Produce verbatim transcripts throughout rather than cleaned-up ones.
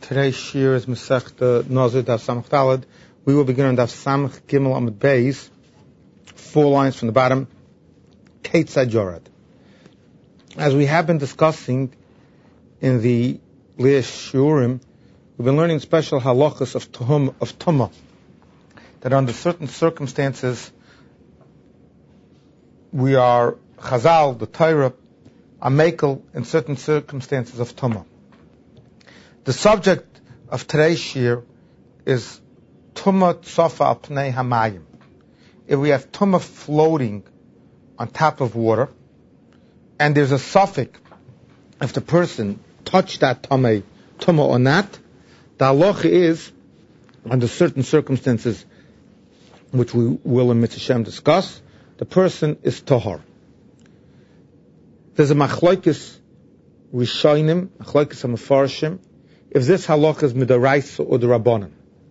Today's shir is Masechta Nazir Daf Samach Daled. We will begin on Daf Samach Gimel Amud Beis, four lines from the bottom. Keitzad Yorad. As we have been discussing in the Leah Shurim, we've been learning special halachas of tuhum of tumah, that under certain circumstances we are chazal, the Torah, a mekel in certain circumstances of tumah. The subject of today's shir is tumah tzofa al pnei hamayim. If we have tumah floating on top of water, and there's a suffix if the person touched that tumah, tumah or not, the halacha is, under certain circumstances, which we will in Mitzvah Shem discuss, the person is tahor. There's a machlokes rishonim, machlokes hamefarshim, if this halakha is midaraisa or the rabbanan.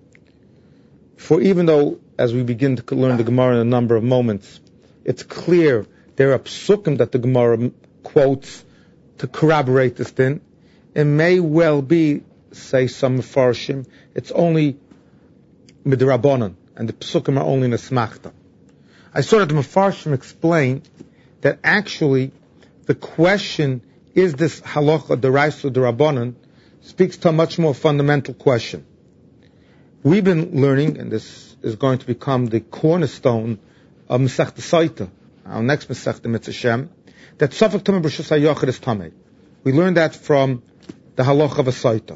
For even though, as we begin to learn the Gemara in a number of moments, it's clear there are psukim that the Gemara quotes to corroborate this thing, it may well be, say some mefarshim, it's only midrabanan, and the psukim are only nesmachta. I saw that the mefarshim explain that actually the question, is this halacha deraisa or derabanan, speaks to a much more fundamental question. We've been learning, and this is going to become the cornerstone of Masechta Saita, our next Masechta Mitzvah Shem, that Safek Tameh B'Rishus HaYachid is Tameh. We learned that from the halacha of a Saita.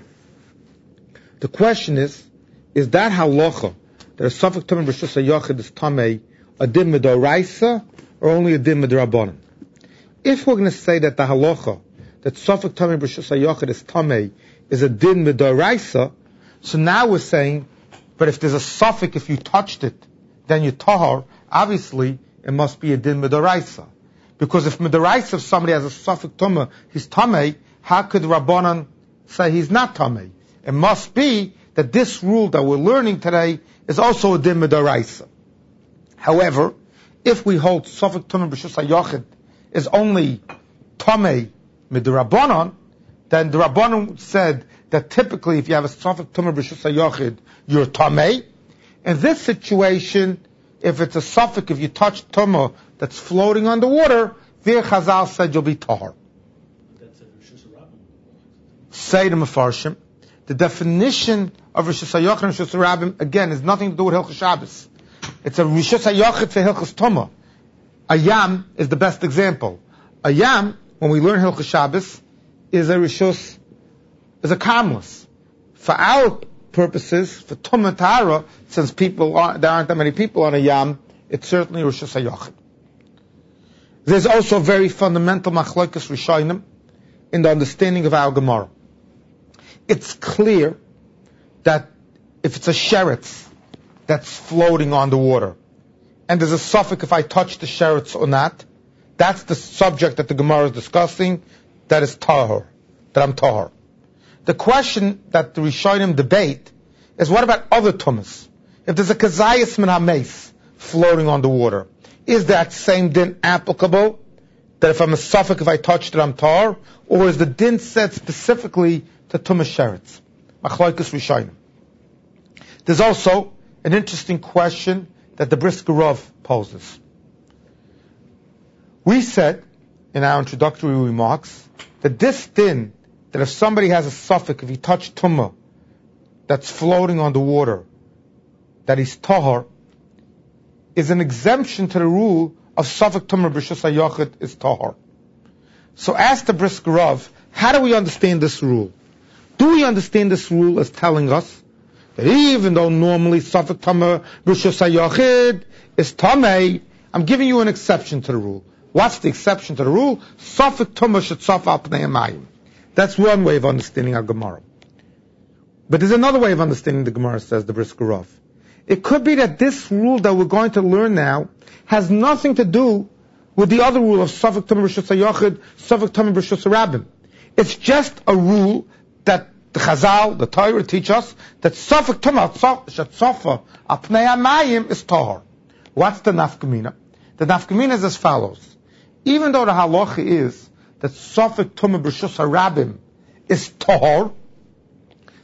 The question is, is that halacha, that a Safek Tameh B'Rishus HaYachid is Tameh, a din midoraisa, or only a din midrabanan? If we're going to say that the halacha, that Safek Tameh B'Rishus HaYachid is Tameh, is a din midoraisa, so now we're saying, but if there's a suffix, if you touched it, then you tahor, obviously it must be a din midoraisa. Because if midoraisa, if somebody has a suffix tumah, he's tamei, how could Rabbanan say he's not tamei? It must be that this rule that we're learning today is also a din midoraisa. However, if we hold suffix tumah b'rishus hayachid is only tamei midrabanan, then the Rabbanan said that typically if you have a suffix tumah b'rishus hayachid, you're tamei. In this situation, if it's a suffix, if you touch tumah that's floating on the water, there Chazal said you'll be tahor. That's a Rishus Rabbim. Say the Mefarshim, the definition of Rishus hayachid and Rishus Rabbim, again, has nothing to do with Hilchos Shabbos. It's a Rishus hayachid for Hilchos tumah. A yam is the best example. A yam, when we learn Hilchos Shabbos, is a Rishus, is a kamlus. For our purposes, for tumah tahara, since people are, there aren't that many people on a yam, it's certainly Rishus hayachid. There's also a very fundamental machlokes rishonim in the understanding of our Gemara. It's clear that if it's a sheretz that's floating on the water, and there's a suffix if I touch the sheretz or not, that's the subject that the Gemara is discussing, that is tahor, that I'm tahor. The question that the rishonim debate is, what about other tumas? If there's a kazayas min hameis floating on the water, is that same din applicable? That if I'm a suffix, if I touched it, I'm tar? Or is the din said specifically to tumas sheretz? Machlokes rishonim. There's also an interesting question that the Brisker Rav poses. We said in our introductory remarks that this din, that if somebody has a suffix, if he touched tumah that's floating on the water, that he's tahor, is an exemption to the rule of suffix tumah b'rishus hayachid is tahor. So ask the Brisker Rav, how do we understand this rule? Do we understand this rule as telling us that even though normally suffix tumah b'rishus hayachid is tamei, I'm giving you an exception to the rule. What's the exception to the rule? Suffix tumah shetzofa al pnei hamayim. That's one way of understanding our Gemara. But there's another way of understanding the Gemara, says the Brisker Rav. It could be that this rule that we're going to learn now has nothing to do with the other rule of Safek Tameh B'Rishus HaYachid, Safek Tameh B'Rishus HaRabbim. It's just a rule that the Chazal, the Torah teach us, that Safek Tameh Shetzofa Al Pnei Hamayim is Tahor. What's the nafkamina? The nafkamina is as follows. Even though the halacha is that Safek Tumah B'Rishus HaRabbim is Tahor,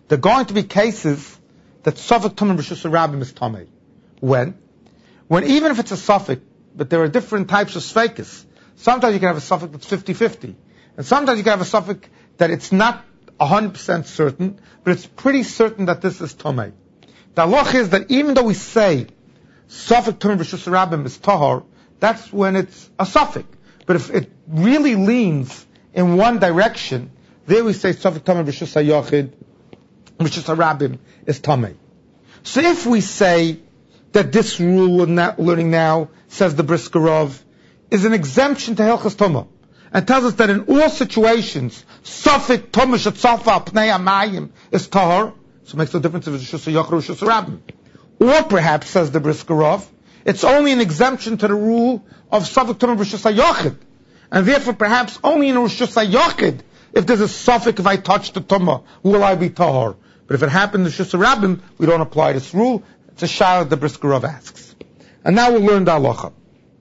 there are going to be cases that Safek Tumah B'Reshus Rabbim is Tamei. When? When even if it's a Safek, but there are different types of Sfeikis. Sometimes you can have a Safek that's fifty-fifty. And sometimes you can have a Safek that it's not one hundred percent certain, but it's pretty certain that this is Tamei. The halach is that even though we say Safek Tumah B'Reshus Rabbim is Tahor, that's when it's a Safek. But if it really leans in one direction, there we say Safek Tumah B'Reshus HaYachid, B'Reshus HaRabbim is Tamei. So if we say that this rule we're not learning now, says the Briskerov, is an exemption to Hilchas Tumah, and tells us that in all situations, Safek Tumah Shetzafa Pnei Amayim is Tahor, so it makes no difference if it's B'Reshus HaYachid or B'Reshus HaRabbim. Or perhaps, says the Briskerov, it's only an exemption to the rule of Safek Tumah B'Reshus HaYachid. And therefore, perhaps only in Reshus HaYachid, if there's a Safek, if I touch the Tumah, will I be Tahor? But if it happened in Reshus HaRabbim, we don't apply this rule. It's a shayla the Briskerov asks. And now we'll learn the halacha.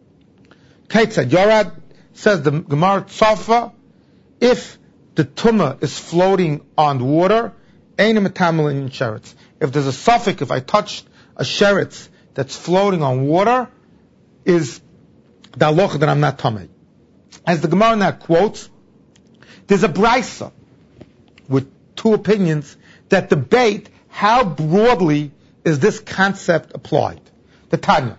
Keitzad Yorad says the Gemara Tzafa, if the Tumah is floating on water, ain't a metamal in sheretz. If there's a Safek, if I touched a sheretz that's floating on water, is the halacha that I'm not tamei. As the Gemara now quotes, there's a brisa with two opinions that debate how broadly is this concept applied. The Tanya.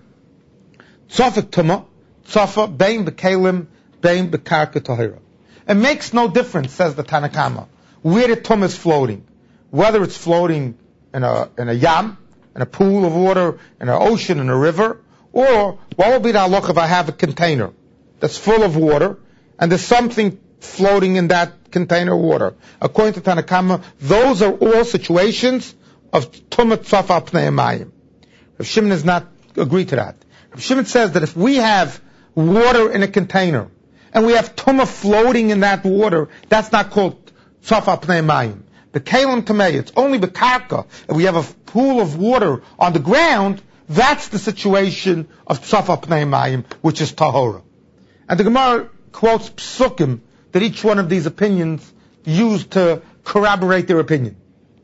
Tzafek Tumah, Tzafa, Bein B'Kelim, Bein B'Karka Tahira. It makes no difference, says the Tanakama, where the Tumah is floating. Whether it's floating in a, in a yam, in a pool of water, in an ocean, in a river, or what will be the halach if I have a container that's full of water, and there's something floating in that container of water. According to Tanakama, those are all situations of Tumah Tzafa Pnei Amayim. Rav Shimon does not agree to that. Rav Shimon says that if we have water in a container, and we have Tumah floating in that water, that's not called Tzafa Pnei Amayim. The Kalim Tamei, it's only the Karka. If we have a pool of water on the ground, that's the situation of Tzafa Pnei Amayim, which is Tahora. And the Gemara quotes psukim that each one of these opinions used to corroborate their opinion.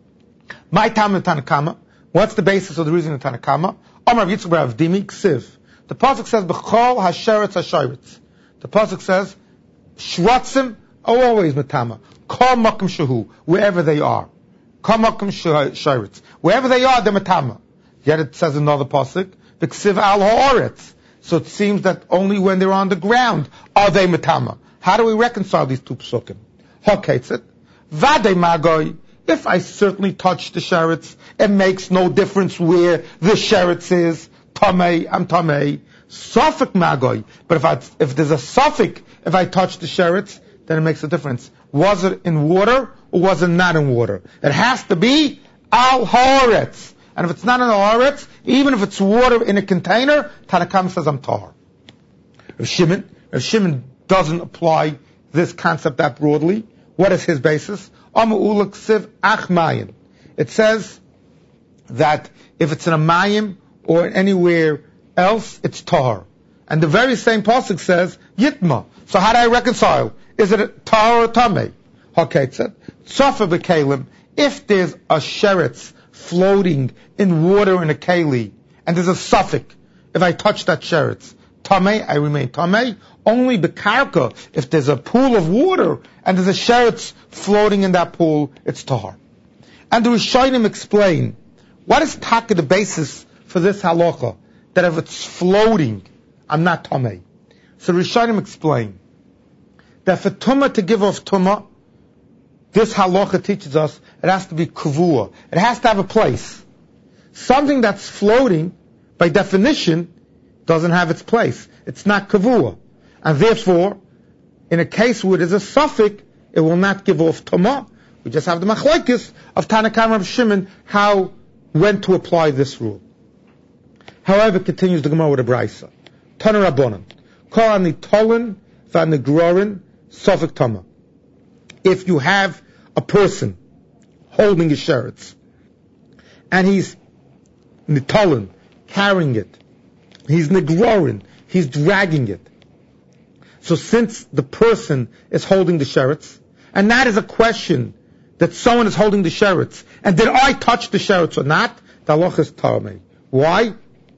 My time in Tanakama, what's the basis of the reason in Tanakama? Omar Yitzchak Bar Avdimi, Ksiv. The pasuk says, B'chol hasheretz hashoretz. The pasuk says, Shratzim are always matama. Kol makom shehu, wherever they are. Kol makom shoretz. Wherever they are, they're matama. Yet it says another pasuk, B'ksiv al ha'oretz. So it seems that only when they're on the ground are they matama. How do we reconcile these two psukim? Hakeitzet. Vadei magoy. If I certainly touch the sheretz, it makes no difference where the sheretz is. Tamei, I'm tamei. Safek magoy. But if I, if there's a safek, if I touch the sheretz, then it makes a difference. Was it in water or was it not in water? It has to be al haaretz. And if it's not in the haaretz, even if it's water in a container, Tanakam says I'm tahor. Rav Shimon, Rav Shimon doesn't apply this concept that broadly. What is his basis? It says that if it's in a mayim or anywhere else, it's tahor. And the very same pasuk says yitma. So how do I reconcile? Is it a tahor or tamei? Hakeitzet. Tzafa b'kelim. If there's a sheretz floating in water in a keli, and there's a suffix, if I touch that sheretz, tamei, I remain tamei. Only b'karka, if there's a pool of water and there's a sheretz floating in that pool, it's tahor. And the Rishonim explain, what is taka the basis for this halacha, that if it's floating, I'm not tamei. So the Rishonim explain that for tumah to give off tumah, this halacha teaches us it has to be kavua. It has to have a place. Something that's floating, by definition, doesn't have its place. It's not kavua. And therefore, in a case where there's a suffix, it will not give off tumah. We just have the machlokes of Tanakam Rav Shimon, how, when to apply this rule. However, continues the Gemara with a brisa. Tana Rabbanan. Kol ani tolen v'anigrorin suffix tumah. If you have a person holding his sheretz, and he's nitolen, carrying it, he's negrorin, he's dragging it. So since the person is holding the sheretz, and that is a question that someone is holding the sheretz, and did I touch the sheretz or not? The halacha is tamei. Why?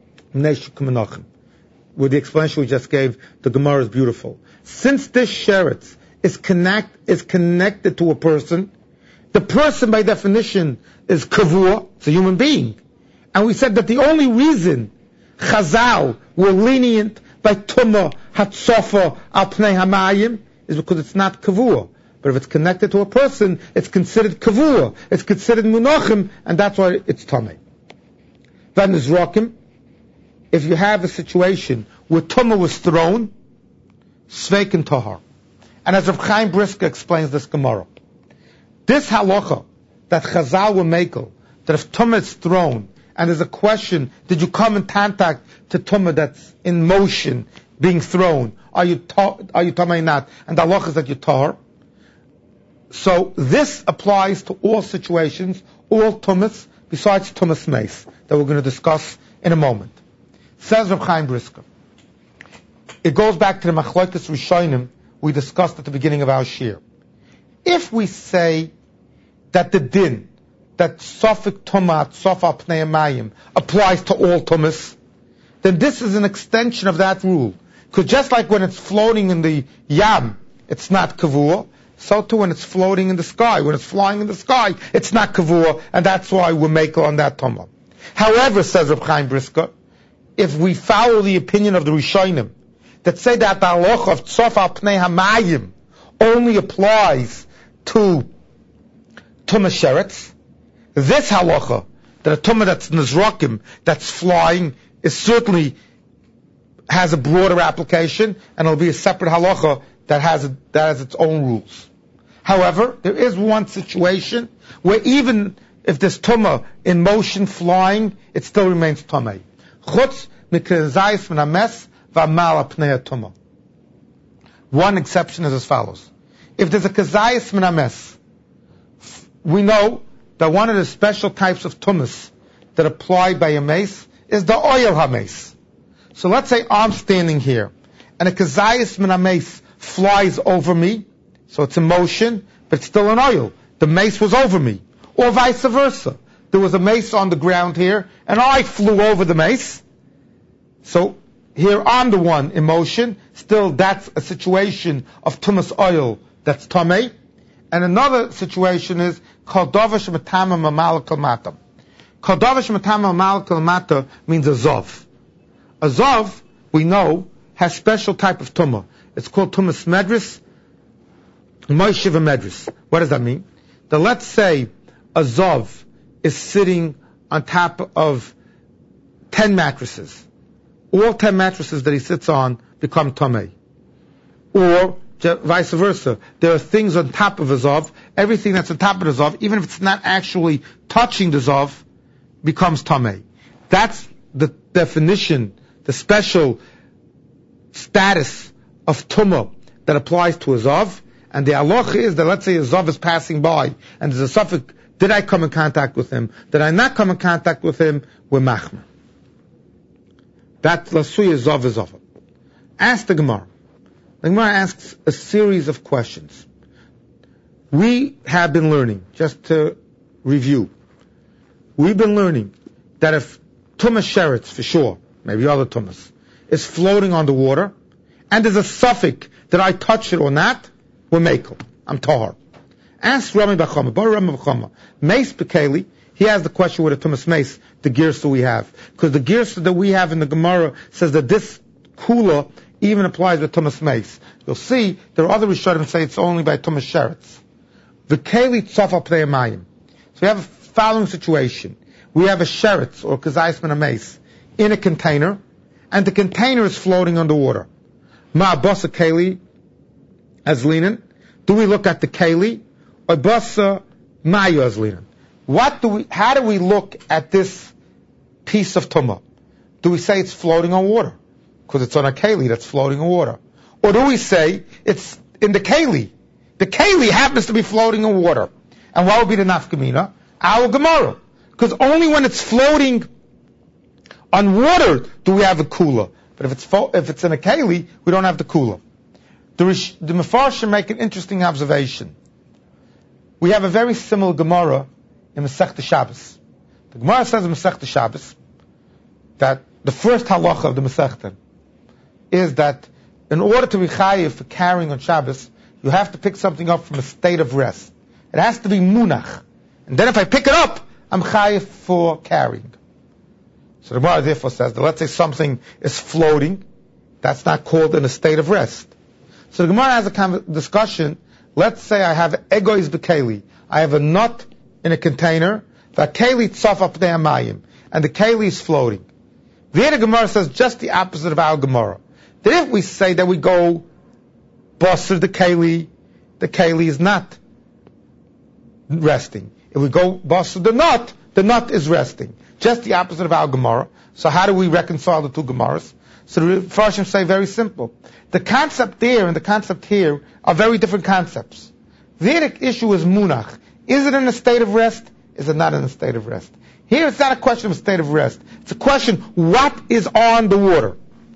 With the explanation we just gave, the Gemara is beautiful. Since this sheretz is connect is connected to a person, the person by definition is kavua, it's a human being. And we said that the only reason Chazal were lenient by Tumah Hatsofa Al Pnei Hamayim is because it's not kavua. But if it's connected to a person, it's considered kavua, it's considered munachim, and that's why it's tamei. Then there's rokim. If you have a situation where Tumah was thrown, sveik and tahar. And as Rav Chaim Brisker explains this Gemara, this halacha that Chazal will make, that if Tumah is thrown, and there's a question, did you come in contact to Tumah that's in motion, being thrown? Are you ta- are you Tamei not? And the halacha is that you tahar. So this applies to all situations, all Tumahs, besides Tumahs Meis, that we're going to discuss in a moment. Says Rav Chaim Brisker. It goes back to the Machlokes Rishonim we discussed at the beginning of our shir. If we say that the din, that Sofik Tumah, Sofa Pnei Hamayim, applies to all Tumahs, then this is an extension of that rule. Because just like when it's floating in the Yam, it's not Kavua, so too when it's floating in the sky, when it's flying in the sky, it's not Kavua, and that's why we make on that Tumah. However, says Reb Chaim Brisker, if we follow the opinion of the Rishonim, that say that the halacha of Tzofa Pnei Hamayim only applies to Tumah Sheretz, this halacha, that a Tumah that's Nizrakim, that's flying, is certainly has a broader application, and it'll be a separate halacha that has, a, that has its own rules. However, there is one situation where even if there's Tumah in motion flying, it still remains Tamei. Chutz mikezayis min hames v'amal apnei Tumah. One exception is as follows. If there's a kezayis min hames, we know that one of the special types of Tumahs that apply by a mace is the oil hames. So let's say I'm standing here, and a kezayis min hames flies over me, so it's in motion, but it's still an oil. The mace was over me. Or vice versa. There was a mace on the ground here, and I flew over the mace. So here I'm the one in motion. Still, that's a situation of tumas oil that's tamei. And another situation is called davar shematama mamal kalmata. Called davar shematama mamal kalmata means a zov. A zov, we know, has special type of tumah. It's called tumas medris, moishiv medris. What does that mean? That let's say a zov is sitting on top of ten mattresses. All ten mattresses that he sits on become tamei. Or vice versa. There are things on top of a zov. Everything that's on top of the zov, even if it's not actually touching the zov, becomes tamei. That's the definition, the special status of tumah that applies to a zov. And the halacha is that let's say a zov is passing by, and there's a suffix, did I come in contact with him? Did I not come in contact with him? We're machmer. That lasuya zov is zov. Ask the Gemara. The Gemara asks a series of questions. We have been learning, just to review, we've been learning that if Tumah Sheretz, for sure, maybe other Tumahs, is floating on the water, and there's a suffix, did I touch it or not? We're mekel. I'm tahar. Ask Rami Bachama, Bar Rami Bachama, Mace Bekeli, he has the question with the Tumas Mace, the girsa we have. Because the girsa that we have in the Gemara says that this kula even applies with Tumas Mace. You'll see, there are other Rishonim say it's only by Tumas Sheretz. V'keli tzofa pnei hamayim. So we have a following situation. We have a sheretz, or kazayis min mace, in a container, and the container is floating on the water. Ma basa keli as linen. Do we look at the keli, or basa mayu as linen? What do we, how do we look at this piece of tumah? Do we say it's floating on water? Because it's on a keli that's floating on water. Or do we say it's in the keli? The keli happens to be floating in water. And what would be the nafkamina? Our Gemara. Because only when it's floating on water do we have a kula. But if it's fo- if it's in a keli, we don't have the kula. The, Rish- the Mefarshim make an interesting observation. we have a very similar Gemara in Masechta Shabbos. The Gemara says in Masechta Shabbos that the first halacha of the Masechta is that in order to be chayiv for carrying on Shabbos, you have to pick something up from a state of rest. It has to be munach. And then if I pick it up, I'm chayiv for carrying. So the Gemara therefore says that let's say something is floating, that's not called in a state of rest. So the Gemara has a kind of discussion. Let's say I have egois b'keli. I have a nut in a container, v'keli tzaf up mayim, and the keli is floating. There the Gemara says just the opposite of our Gemara. That if we say that we go basar the keli, the keli is not resting. If we go basar the nut, the nut is resting. Just the opposite of our Gemara. So how do we reconcile the two Gemaras? So the Farshim say very simple. The concept there and the concept here are very different concepts. There the issue is munach. Is it in a state of rest? Is it not in a state of rest? Here it's not a question of a state of rest. It's a question, what is on the water?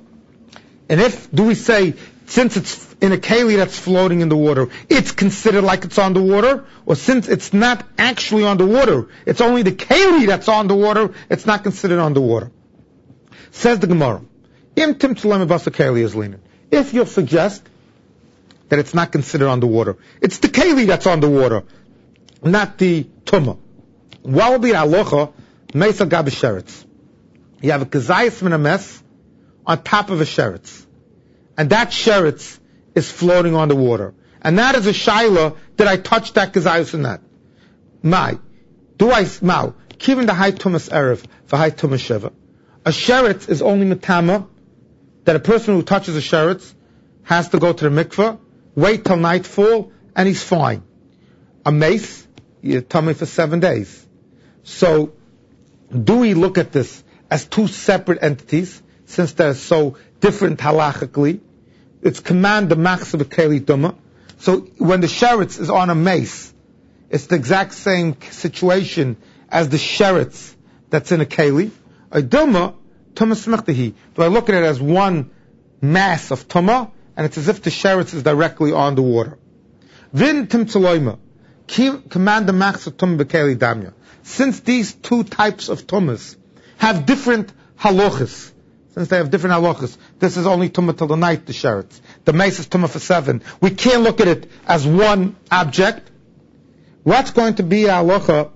And if, do we say, since it's in a keli that's floating in the water, it's considered like it's on the water? Or since it's not actually on the water, it's only the keli that's on the water, it's not considered on the water? Says the Gemara, Im tim tzulem basa keli is leaning. If you'll suggest that it's not considered on the water, it's the keli that's on the water, not the tumah. What will be the halacha? Meisa gab sheretz. You have a kazayis min a mess on top of a sheretz, and that sheretz is floating on the water, and that is a shaila. Did I touch that kazayis or not? My, do I mau? Kivin the high tumas erev for high tumas sheva. A sheretz is only metama that a person who touches a sheretz has to go to the mikveh, wait till nightfall, and he's fine. A mace, you're tummy for seven days. So, do we look at this as two separate entities, since they're so different halachically? It's command the machzor b'keli duma. So, when the sheretz is on a mace, it's the exact same situation as the sheretz that's in a keli. A duma, tuma smechtahi. Do I look at it as one mass of tuma, and it's as if the sheretz is directly on the water? Vin tim tzaloima. Command the machzor tum b'keli damya. Since these two types of tumas have different halachas, since they have different halachas, this is only tumah till the night, the sheretz. The mace is tumah for seven. We can't look at it as one object. What's going to be halacha?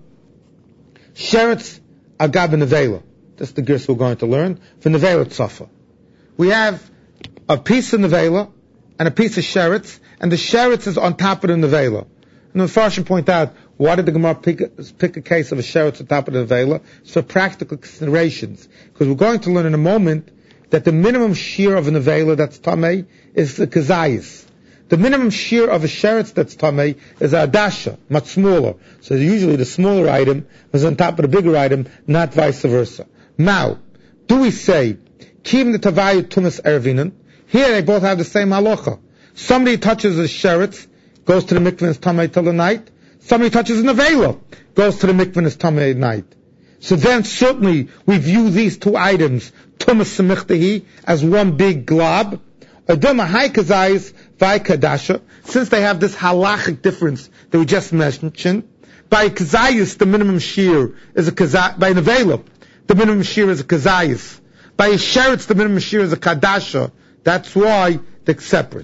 Sheretz agab nevela. This is the girs we're going to learn. For nevela tzafa. We have a piece of nevela and a piece of sheretz, and the sheretz is on top of the nevela. And the Farshim point out, why did the Gemara pick, pick a case of a sheretz on top of the nevela? It's for practical considerations. Because we're going to learn in a moment that the minimum shear of a nevela that's tamei is the kazayis. The minimum shear of a sheretz that's tamei is a adasha, much smaller. So usually the smaller item is on top of the bigger item, not vice versa. Now, do we say, kim the tavayu tumas ervinan? Here they both have the same halacha. Somebody touches a sheretz, goes to the mikveh and is tamei till the night. Somebody touches a nevela, goes to the mikveh and is tamei at night. So then certainly we view these two items, tumas semichtahi, as one big glob. Aduma hai kazayis vai kadasha, since they have this halachic difference that we just mentioned. By kazayis, the minimum shear is a kazayis. By nevela, the minimum shear is a kazayis. By a sheretz, the minimum shear is a kadasha. That's why they're separate.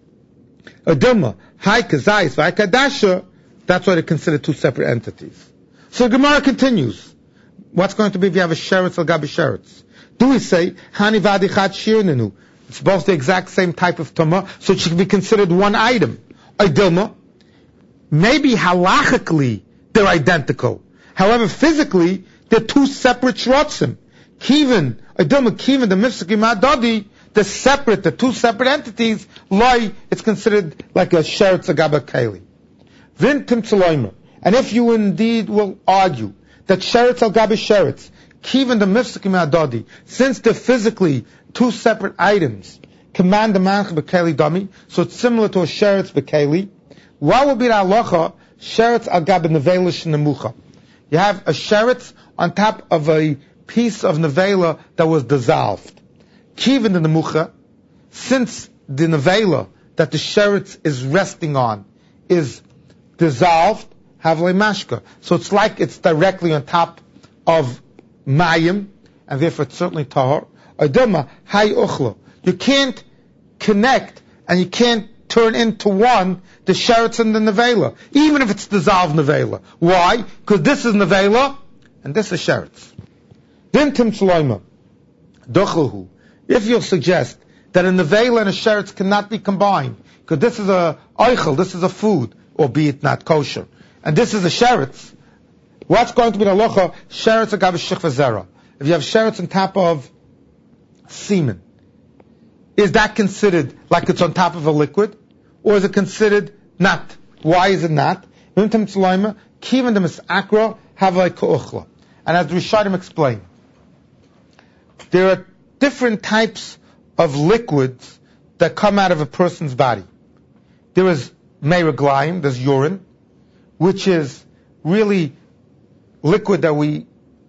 Aduma hai kazayis vai kadasha. That's why they're considered two separate entities. So Gemara continues. What's going to be if you have a sheretz al gabi sheretz? Do we say hani vadi chad shirnenu? It's both the exact same type of tumah, so it should be considered one item. A dilma. Maybe halachically they're identical. However, physically they're two separate shrotzim. Kivin, a dilma, kivin, the mifsaki madadi, they're separate. They're two separate entities. Loi, it's considered like a sheretz al gabi keli. Vin tim tzaloimer. And if you indeed will argue that sheretz al gabi sheretz, kivin the mifsaki madadi, since they're physically two separate items, command the manch b'keli dami, so it's similar to a sheretz b'keli. What would be the halacha? Sheretz al gabi nevelish nemucha. You have a sheretz on top of a piece of nevela that was dissolved. Kivin the nemucha, since the nevela that the sheretz is resting on is dissolved, havle mashka. So it's like it's directly on top of mayim, and therefore it's certainly tahor. Adama hay uchla. You can't connect and you can't turn into one the sheretz and the nevela, even if it's dissolved nevela. Why? Because this is nevela and this is sheretz. Dintim tzloima dochelu. If you'll suggest that a nevela and a sheretz cannot be combined, because this is a oichel, this is a food, albeit not kosher, and this is a sheretz, what's going to be the halacha? Sheretz agav shechva zera. If you have sheretz on top of semen, is that considered like it's on top of a liquid? Or is it considered not? Why is it not? And as the Rishonim explain, there are different types of liquids that come out of a person's body. There is meiraglayim, there's urine, which is really liquid that we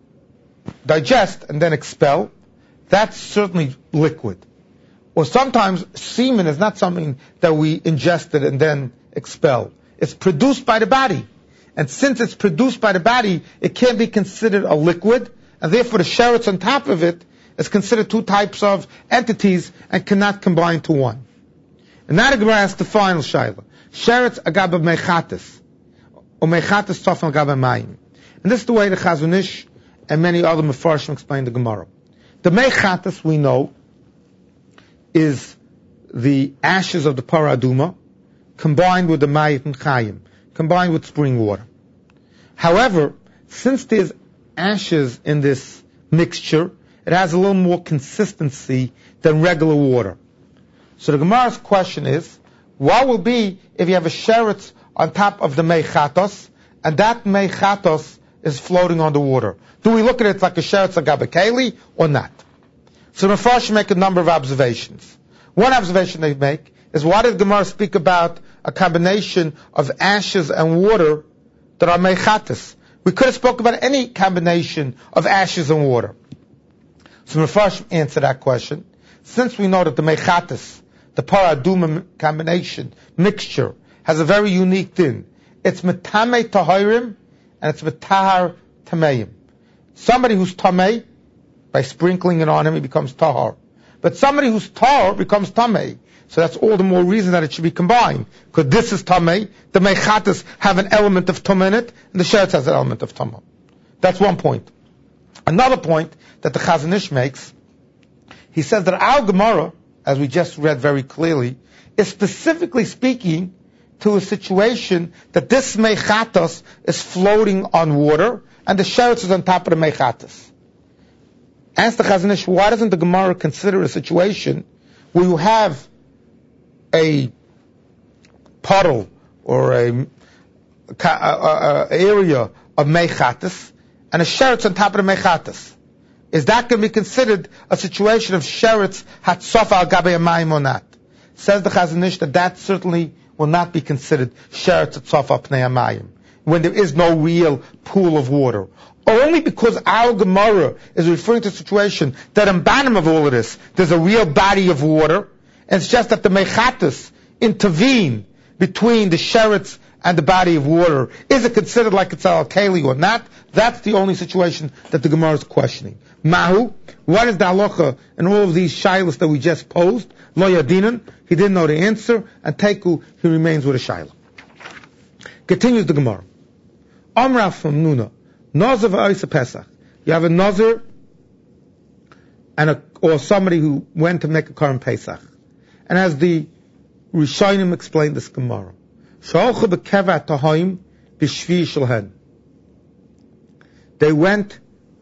digest and then expel. That's certainly liquid. Or sometimes semen is not something that we ingested and then expel. It's produced by the body. And since it's produced by the body, it can't be considered a liquid, and therefore the sheretz on top of it is considered two types of entities and cannot combine to one. And now the Gemara asks the final shayla. Sheretz agab mechatis, or mechatis tofan agab mayim. And this is the way the Chazon Ish and many other mefarshim explain the Gemara. The mechatis, we know, is the ashes of the paraduma combined with the mayit and chayim, combined with spring water. However, since there's ashes in this mixture, it has a little more consistency than regular water. So the Gemara's question is, what will be if you have a sheretz on top of the mechatos, and that mechatos is floating on the water? Do we look at it like a sheretz agabakeli or not? So the Mefarshim make a number of observations. One observation they make is, why did Gemara speak about a combination of ashes and water that are mechatis? We could have spoken about any combination of ashes and water. So the Mefarshim answer that question. Since we know that the mechatis, the paraduma combination, mixture, has a very unique din. It's metame tahirim and it's metahar tameim. Somebody who's tamei, by sprinkling it on him, he becomes tahar. But somebody who's tahar becomes tamei. So that's all the more reason that it should be combined. Because this is tamei, the mechatas have an element of tumah in it, and the sheretz has an element of tumah. That's one point. Another point that the Chazon Ish makes, he says that our Gemara, as we just read very clearly, is specifically speaking to a situation that this mechatas is floating on water, and the sheretz is on top of the mechatas. Ask the Chazon Ish, why doesn't the Gemara consider a situation where you have a puddle or a, a, a, a area of mechatas and a sheretz on top of the mechatas? Is that going to be considered a situation of sheretz hatsof al gabe amayim or not? Says the Chazon Ish that that certainly will not be considered sheretz hatsof al pnei amayim, when there is no real pool of water. Only because our Gemara is referring to a situation that in bottom of all of this, there's a real body of water, and it's just that the mechatas intervene between the sheretz and the body of water. Is it considered like it's al-keli or not? That's the only situation that the Gemara is questioning. Mahu, what is the halacha in all of these shaylas that we just posed? Lo yadinan, he didn't know the answer, and teku, he remains with a shayla. Continues the Gemara. Amra from Nuna. Nazir v'oisa Pesach. You have a Nazir and a, or somebody who went to make a Korban Pesach. And as the Rishonim explained this Gemara, Sha'ochu b'keva tahoim b'shvi shalhen. They went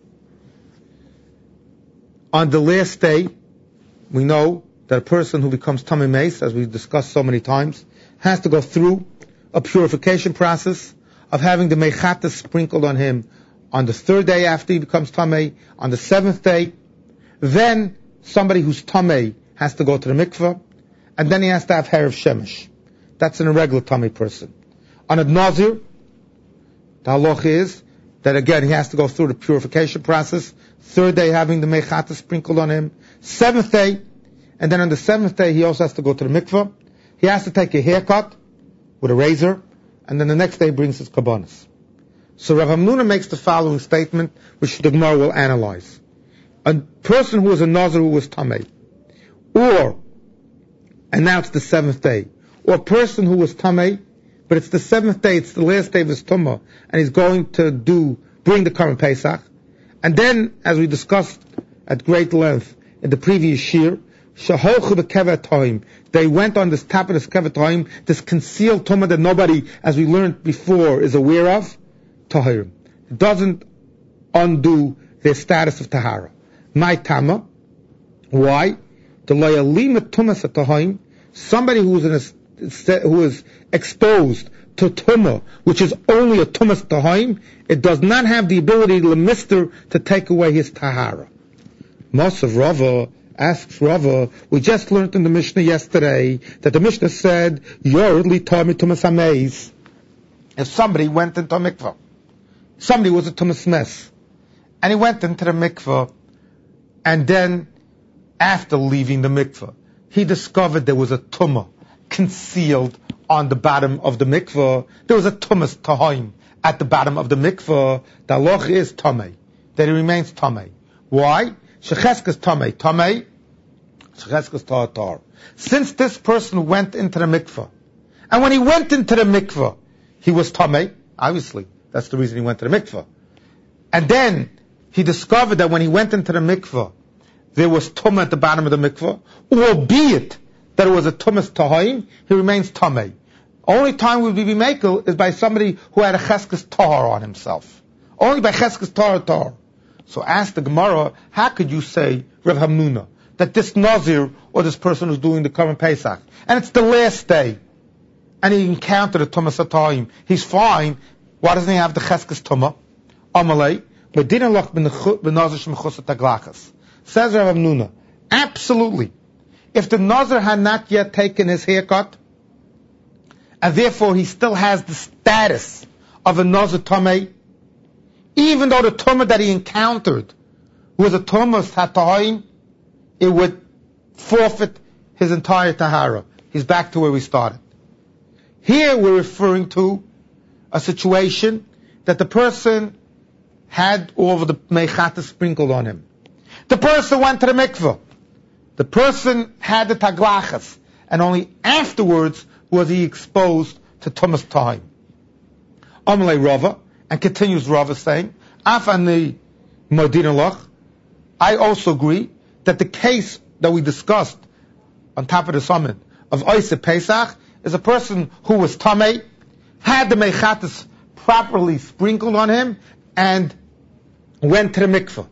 on the last day. We know that a person who becomes Tamei Meis, as we've discussed so many times, has to go through a purification process of having the mechatas sprinkled on him on the third day after he becomes Tamei, on the seventh day. Then somebody who's Tamei has to go to the mikveh, and then he has to have hair of shemesh. That's an irregular Tamei person. On a Nazir, the halach is that again he has to go through the purification process. Third day having the mechatas sprinkled on him. Seventh day, and then on the seventh day he also has to go to the mikveh. He has to take a haircut with a razor, and then the next day brings his kabbanis. So Rav Hamnuna makes the following statement, which the Gemara will analyze. A person who was a Nazir who was Tamei, or, and now it's the seventh day, or a person who was Tamei, but it's the seventh day, it's the last day of his Tumah, and he's going to do, bring the current Pesach, and then, as we discussed at great length in the previous year, Shaholchu b'kevet time. They went on this top of this kevet time, this concealed tumah that nobody, as we learned before, is aware of. Tahirim. It doesn't undo their status of tahara. My tama. Why? The loyalim tumas tahim. Somebody who is in a, who is exposed to tumah, which is only a tumas tahim, it does not have the ability to mister to take away his tahara. Mosav Rava asks Rava, we just learned in the Mishnah yesterday that the Mishnah said, Yorli Tami Tumas Ameis. If somebody went into a mikvah, somebody was a Tumas Mes, and he went into the mikvah, and then, after leaving the mikvah, he discovered there was a tumah concealed on the bottom of the mikvah. There was a Tumas Tahim at the bottom of the mikvah. The halacha is Tamei, that it remains Tamei. Why? Shecheskas Tamei. Tamei, Shecheskas Ta'atar. Since this person went into the mikvah, and when he went into the mikvah, he was Tamei, obviously, that's the reason he went to the mikvah. And then, he discovered that when he went into the mikvah, there was tumah at the bottom of the mikvah, albeit that it was a tumas tahim, he remains Tamei. Only time we would be makel is by somebody who had a cheskas tahar on himself. Only by cheskas tahar tahar. So ask the Gemara, how could you say, Rav Hamnuna, that this Nazir, or this person who's doing the current Pesach, and it's the last day, and he encountered a Tumas Atayim, he's fine, why doesn't he have the Cheskes Tumah? Amalei, Medina Lach ben Nazir Shemechus Taglachas. Says Rav Hamnuna, absolutely. If the Nazir had not yet taken his haircut, and therefore he still has the status of a Nazir Tamei, even though the tumah that he encountered was a tumah satahim, it would forfeit his entire tahara. He's back to where we started. Here we're referring to a situation that the person had all of the meichata sprinkled on him. The person went to the mikveh. The person had the taglachas, and only afterwards was he exposed to tumas tahim. Amalei Rava. And continues Rava saying, Afani Modina Lach, I also agree that the case that we discussed on top of the summit of Oiseh Pesach is a person who was Tamei, had the Mechatas properly sprinkled on him, and went to the mikveh.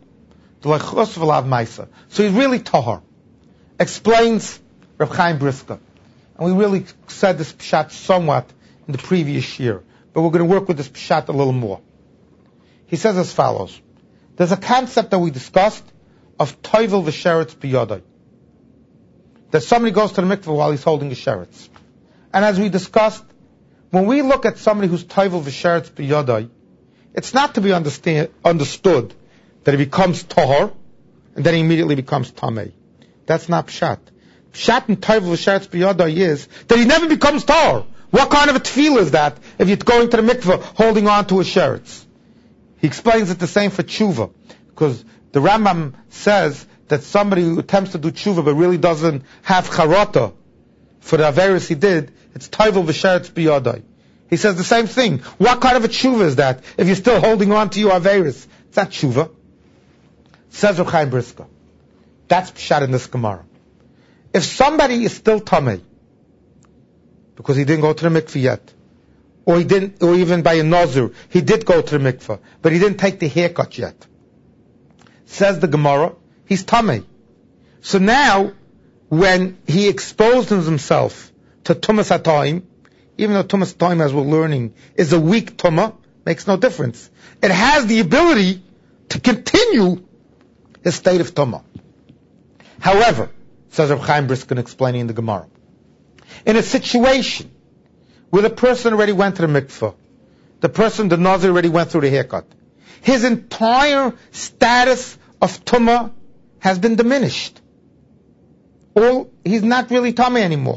So he's really Tahar. Explains Reb Chaim Brisker. And we really said this pshat somewhat in the previous year, but we're going to work with this pshat a little more. He says as follows. There's a concept that we discussed of toivel v'sheretz b'yodai. That somebody goes to the mikveh while he's holding his sheretz. And as we discussed, when we look at somebody who's toivel v'sheretz b'yodai, it's not to be understand, understood that he becomes tahor, and then he immediately becomes tamei. That's not pshat. Pshat and toivel v'sheretz b'yodai is that he never becomes tahor. What kind of a tefillah is that if you're going to the mikveh holding on to a sheretz? He explains it the same for tshuva, because the Rambam says that somebody who attempts to do tshuva but really doesn't have charata for the averis he did, it's toivel v'sheretz b'yodai. He says the same thing. What kind of a tshuva is that if you're still holding on to your averis? It's not tshuva. Says Reb Chaim Brisker. That's pshat in this Gemara. If somebody is still tamei, because he didn't go to the mikveh yet, or he didn't, or even by a nazir, he did go to the mikveh, but he didn't take the haircut yet. Says the Gemara, he's tamei. So now, when he exposed himself to tumas hatayim, even though tumas hatayim, as we're learning, is a weak tumah, makes no difference. It has the ability to continue his state of tumah. However, says Reb Chaim Brisker explaining in the Gemara, in a situation where the person already went to the mikveh, the person, the nazir, already went through the haircut, his entire status of tumah has been diminished. All, he's not really tamei anymore.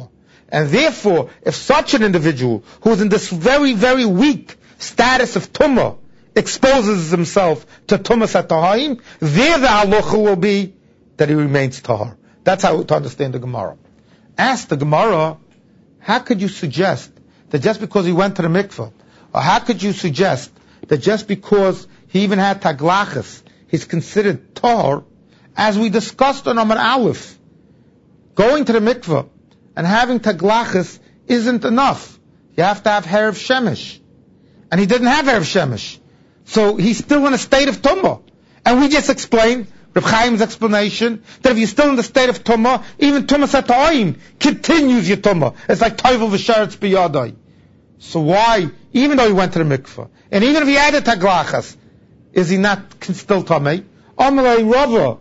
And therefore, if such an individual who is in this very, very weak status of tumah exposes himself to tumah satahayim, there the halacha will be that he remains tahar. That's how to understand the Gemara. Ask the Gemara, how could you suggest that just because he went to the mikveh, or how could you suggest that just because he even had taglachas, he's considered tahar? As we discussed on Amar Aleph, going to the mikveh and having taglachas isn't enough. You have to have Erev Shemesh. And he didn't have Erev Shemesh. So he's still in a state of tumah. And we just explained, Reb Chaim's explanation, that if you're still in the state of tumah, even tumah sata'ayim continues your tumah. It's like toivel v'sharetz b'yadai. So why, even though he went to the mikveh, and even if he had a taglachas, is he not still tamei? Amalei Rava,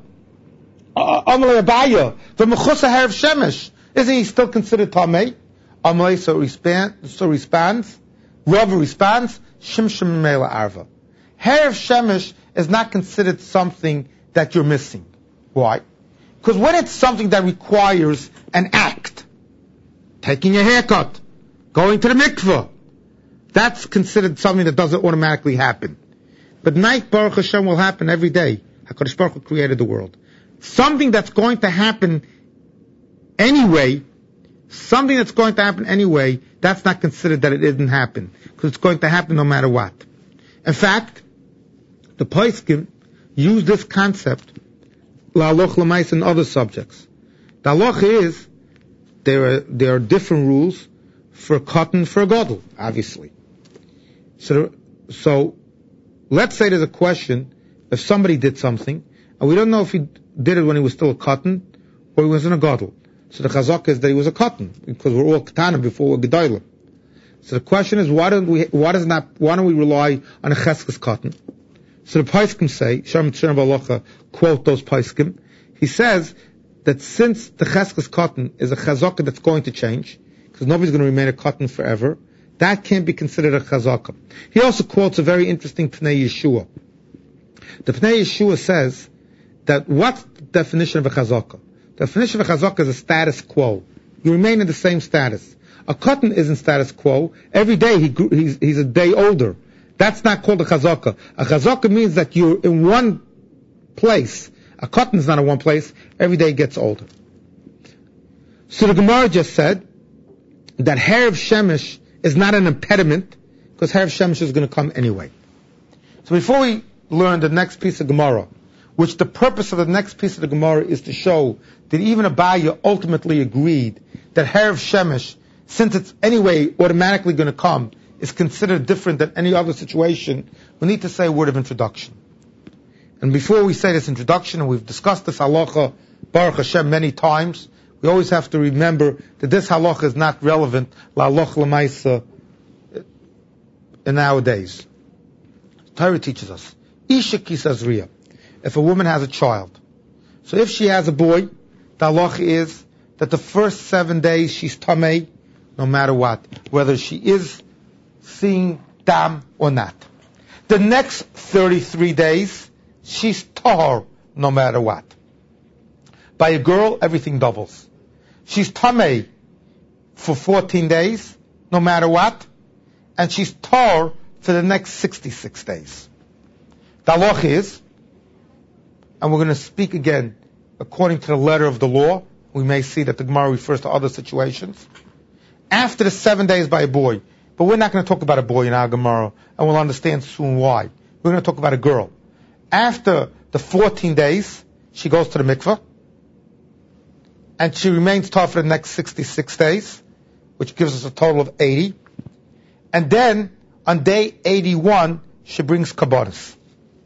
Amalei Abaya, the mechusa Erev Shemesh, isn't he still considered tamei? Amalei so responds, so responds, Rava responds, Shim Shim Mela Arva. Erev Shemesh is not considered something that you're missing. Why? Because when it's something that requires an act, taking a haircut, going to the mikveh, that's considered something that doesn't automatically happen. But night, Baruch Hashem, will happen every day. HaKadosh Baruch Hu created the world. Something that's going to happen anyway, something that's going to happen anyway, that's not considered that it didn't happen. Because it's going to happen no matter what. In fact, the Poskim use this concept la'aloch l'mais in other subjects. The halacha is there are there are different rules for a cotton for a gadol, obviously. So so let's say there's a question if somebody did something and we don't know if he did it when he was still a cotton or he was in a gadol. So the chazak is that he was a cotton because we're all ketanim before we're gedolim. So the question is why don't we why does not why don't we rely on a cheskes cotton? So the Poskim say, Shem Tzirna Balacha, quote those Poskim, he says that since the Cheskes cotton is a chazaka that's going to change, because nobody's going to remain a cotton forever, that can't be considered a chazaka. He also quotes a very interesting Pnei Yeshua. The Pnei Yeshua says that what's the definition of a chazaka? The definition of a chazaka is a status quo. You remain in the same status. A cotton isn't status quo. Every day he grew, he's, he's a day older. That's not called a chazaka. A chazaka means that you're in one place. A cotton is not in one place. Every day it gets older. So the Gemara just said that Erev Shemesh is not an impediment because Erev Shemesh is going to come anyway. So before we learn the next piece of Gemara, which the purpose of the next piece of the Gemara is to show that even Abaya ultimately agreed that Erev Shemesh, since it's anyway automatically going to come, is considered different than any other situation, we need to say a word of introduction. And before we say this introduction, and we've discussed this halacha, Baruch Hashem, many times, we always have to remember that this halacha is not relevant la halacha l'maisa in nowadays. Torah teaches us, Isha kisazriya, if a woman has a child. So if she has a boy, the halacha is that the first seven days she's tamei, no matter what, whether she is seeing dam or not. The next thirty-three days, she's tahor no matter what. By a girl, everything doubles. She's tamei for fourteen days, no matter what, and she's tahor for the next sixty-six days. The halacha is, and we're going to speak again according to the letter of the law. We may see that the Gemara refers to other situations. After the seven days by a boy, but we're not going to talk about a boy in our Gemara, and we'll understand soon why. We're going to talk about a girl. After the fourteen days, she goes to the mikveh, and she remains tough for the next sixty-six days, which gives us a total of eighty. And then, on day eighty-one, she brings kabbanis.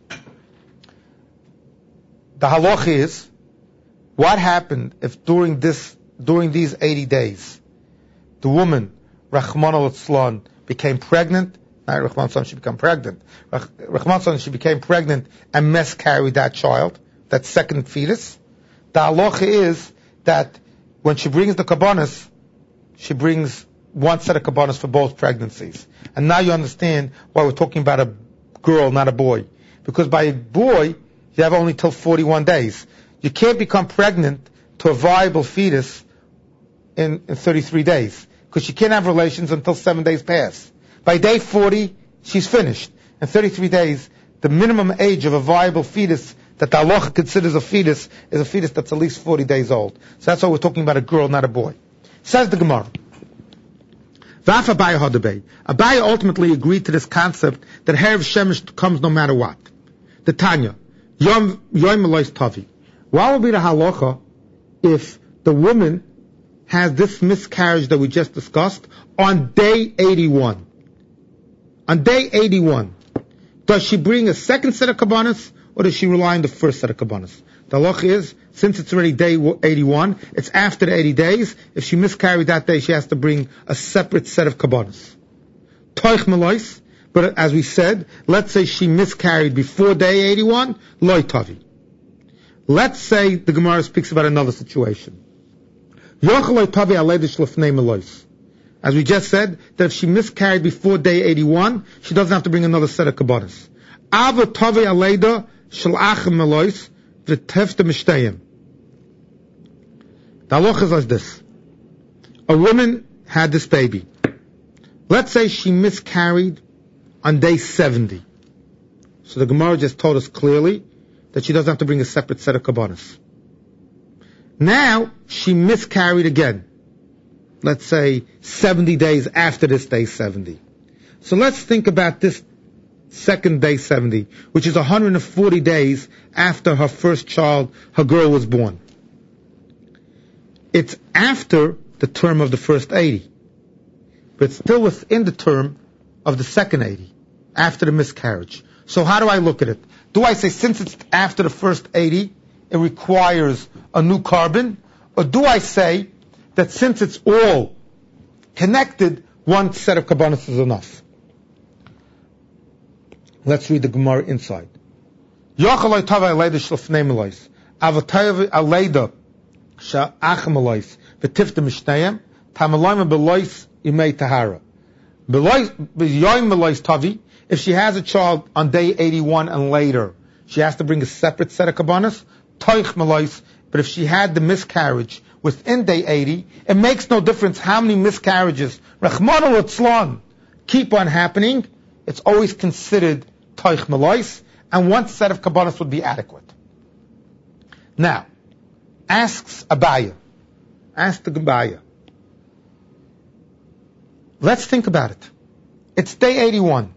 The halach is, what happened if during this, during these eighty days, the woman, Rachman al-Tzlan, became pregnant, not Rachman al she became pregnant, Rachman al she became pregnant and miscarried that child, that second fetus, the halacha is that when she brings the kabbanis, she brings one set of kabbanis for both pregnancies. And now you understand why we're talking about a girl, not a boy. Because by a boy, you have only till forty-one days. You can't become pregnant to a viable fetus in, in thirty-three days, because she can't have relations until seven days pass. By day forty, she's finished. In thirty-three days, the minimum age of a viable fetus that the halacha considers a fetus is a fetus that's at least forty days old. So that's why we're talking about a girl, not a boy. Says the Gemara. V'af Abaye Hadabei. Abaye ultimately agreed to this concept that Herav Shemesh comes no matter what. The Tanya. Yom Yom Elois Tavi. What will be the halacha if the woman has this miscarriage that we just discussed on day eighty-one? On day eighty-one, does she bring a second set of kabbanas, or does she rely on the first set of kabbanas? The halacha is, since it's already day eighty-one, it's after the eighty days. If she miscarried that day, she has to bring a separate set of kabbanas. Toich melois, but as we said, let's say she miscarried before day eighty-one, loy tavi. Let's say the Gemara speaks about another situation. Yochel loy tavi aleidish lefnei melois. As we just said, that if she miscarried before day eighty-one, she doesn't have to bring another set of kabbanas. Ava tavi aleida shel achem melois v'tefta mishtayim. The halacha is like this. A woman had this baby. Let's say she miscarried on day seventy. So the Gemara just told us clearly that she doesn't have to bring a separate set of kabbanas. Now, she miscarried again. Let's say seventy days after this day seventy. So let's think about this second day seventy, which is one hundred forty days after her first child, her girl, was born. It's after the term of the first eighty, but it's still within the term of the second eighty, after the miscarriage. So how do I look at it? Do I say since it's after the first eighty, it requires a new carbon? Or do I say that since it's all connected, one set of kabbanas is enough? Let's read the Gemara inside. Yochaloi tava aleida shlefnei melois, avotayv aleida sha'achem melois, v'tifta mishnayim, tamalayim belois imei tahara. Belois, b'yoyim melois tavi, if she has a child on day eighty-one and later, she has to bring a separate set of kabbanas, toich melois, but if she had the miscarriage within day eighty, it makes no difference how many miscarriages, Rachmana litzlan, keep on happening, it's always considered toich melois, and one set of kabbanas would be adequate. Now, asks Abaye, ask the Abaye, let's think about it. It's day eighty-one,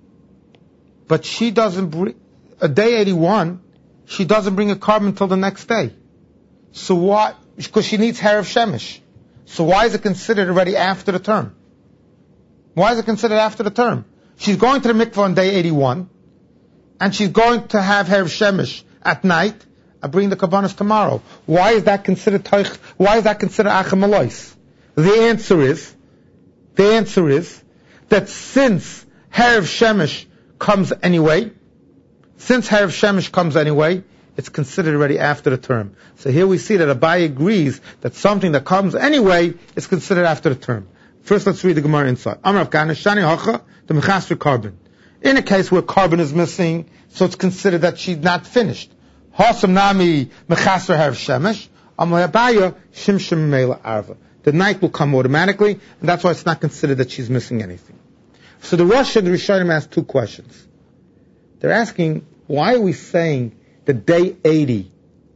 but she doesn't bring, a day eighty-one, she doesn't bring a carbon until the next day. So why? Because she needs Herav Shemesh. So why is it considered already after the term? Why is it considered after the term? She's going to the mikvah on day eighty-one, and she's going to have Herav Shemesh at night. I bring the kabbanas tomorrow. Why is that considered toich? Why is that considered achem melois? The answer is, the answer is that since Herav Shemesh comes anyway, since Herav Shemesh comes anyway, it's considered already after the term. So here we see that Abaye agrees that something that comes anyway is considered after the term. First, let's read the Gemara inside. Amar Avkana Shani Hacha the Mechas for carbon. In a case where carbon is missing, so it's considered that she's not finished. Hasam Nami Mechas for Herav Shemesh. Amar Abaye Shim Shim Meila Arva. The night will come automatically, and that's why it's not considered that she's missing anything. So the Rosh and the Rishonim asked two questions. They're asking, why are we saying that day eighty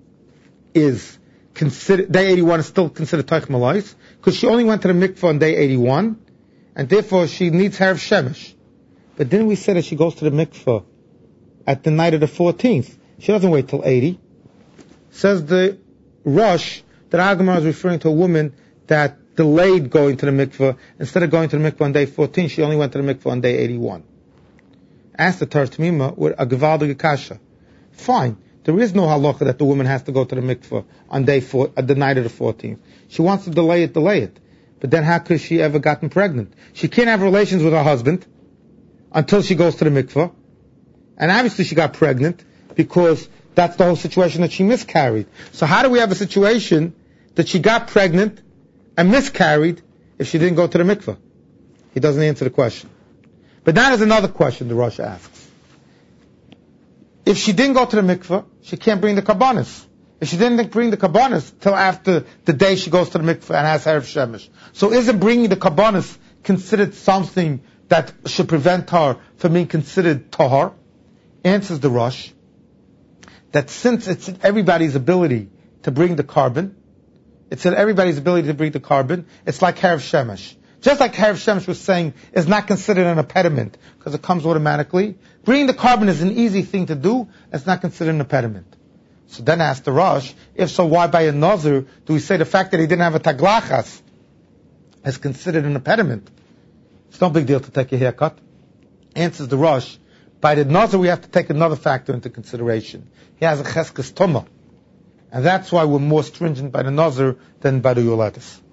is considered, day eighty-one is still considered toich melois? Because she only went to the mikvah on day eighty-one, and therefore she needs Herav Shemesh. But then we said that she goes to the mikvah at the night of the fourteenth. She doesn't wait till eighty. Says the Rosh that Agamar is referring to a woman that delayed going to the mikvah. Instead of going to the mikvah on day fourteen, she only went to the mikvah on day eighty-one. Asked the Torah Tamima with a gevaldige kasha. Fine, there is no halacha that the woman has to go to the mikvah on day four, at the night of the fourteenth. She wants to delay it, delay it. But then how could she ever gotten pregnant? She can't have relations with her husband until she goes to the mikvah. And obviously she got pregnant because that's the whole situation that she miscarried. So how do we have a situation that she got pregnant and miscarried if she didn't go to the mikvah? He doesn't answer the question. But that is another question the Rosh asks. If she didn't go to the mikvah, she can't bring the kabbanas. if she didn't bring the kabbanis till after the day she goes to the mikveh and has Erev Shemesh. So isn't bringing the kabbanis considered something that should prevent her from being considered tahar? Answers the Rosh that since it's in everybody's ability to bring the carbon, it's in everybody's ability to bring the carbon, it's like Erev Shemesh. Just like Erev Shemesh was saying, is not considered an impediment because it comes automatically. Bringing the carbon is an easy thing to do. It's not considered an impediment. So then ask the Rosh, if so, why by a nazir do we say the fact that he didn't have a taglachas is considered an impediment? It's no big deal to take a haircut. Answers the Rosh, by the nazir we have to take another factor into consideration. He has a cheskes tumah. And that's why we're more stringent by the nazir than by the yoletis.